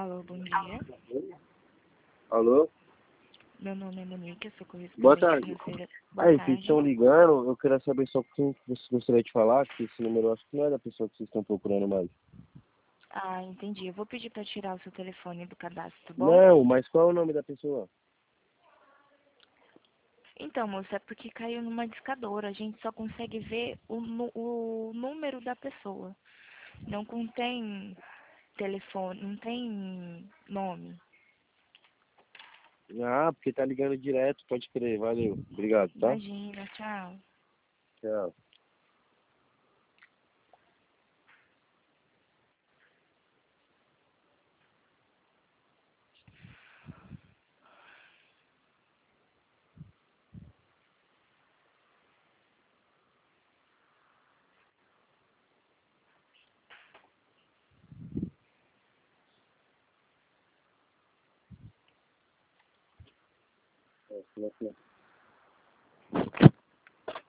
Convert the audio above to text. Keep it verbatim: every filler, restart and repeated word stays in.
Alô, bom dia. Alô? Meu nome é Monique, eu sou Boa correspondente tarde. financeira. Boa Aí, vocês tarde. estão ligando, eu queria saber só quem que você gostaria de falar, que esse número eu acho que não é da pessoa que vocês estão procurando mais. Ah, entendi. Eu vou pedir para tirar o seu telefone do cadastro, tá bom? Não, mas qual é o nome da pessoa? Então, moça, é porque caiu numa discadora. A gente só consegue ver o, nu- o número da pessoa. Não contém telefone, não tem nome. Ah, porque tá ligando direto, pode crer, valeu. Obrigado, tá? Imagina, tchau. Tchau. É,